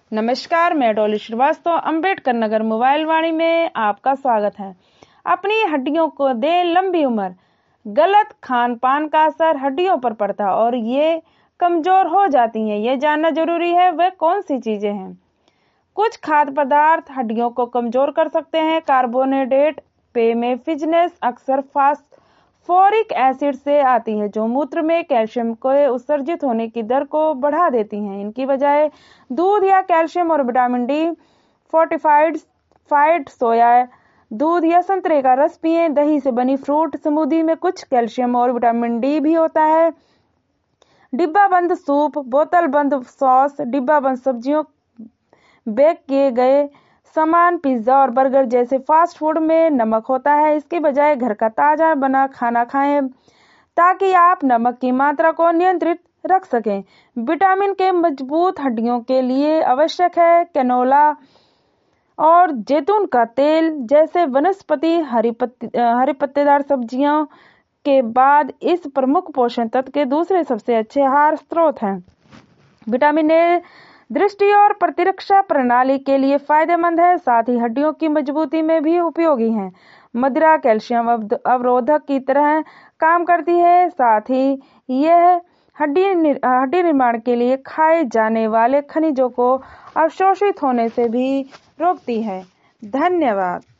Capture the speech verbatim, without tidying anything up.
नमस्कार, मैं डॉली श्रीवास्तव अम्बेडकर नगर मोबाइल वाणी में आपका स्वागत है। अपनी हड्डियों को दे लंबी उम्र। गलत खान पान का असर हड्डियों पर पड़ता और ये कमजोर हो जाती हैं। ये जानना जरूरी है वह कौन सी चीजें हैं। कुछ खाद्य पदार्थ हड्डियों को कमजोर कर सकते हैं। कार्बोहाइड्रेट पेय में फिटनेस अक्सर फास्फोरिक एसिड से आती है जो मूत्र में कैल्शियम को उत्सर्जित होने की दर को बढ़ा देती हैं। इनकी बजाय दूध या कैल्शियम और विटामिन डी फोर्टिफाइड फाइड सोया दूध या संतरे का रस पिएं। दही से बनी फ्रूट स्मूदी में कुछ कैल्शियम और विटामिन डी भी होता है। डिब्बा बंद सूप, बोतल बंद सॉस, डिब्बा बंद सब्जियों, बेक किए गए सामान, पिज्जा और बर्गर जैसे फास्ट फूड में नमक होता है। इसके बजाय घर का ताजा बना खाना खाएं ताकि आप नमक की मात्रा को नियंत्रित रख सकें। विटामिन के मजबूत हड्डियों के लिए आवश्यक है। कैनोला और जैतून का तेल जैसे वनस्पति हरी पत्ती हरी पत्तेदार सब्जियों के बाद इस प्रमुख पोषण तत्व के दूसरे सबसे अच्छे आहार स्रोत हैं। विटामिन ए दृष्टि और प्रतिरक्षा प्रणाली के लिए फायदेमंद है, साथ ही हड्डियों की मजबूती में भी उपयोगी है। मदिरा कैल्शियम अवरोधक की तरह काम करती है, साथ ही यह हड्डी हड्डी निर्माण के लिए खाए जाने वाले खनिजों को अवशोषित होने से भी रोकती है। धन्यवाद।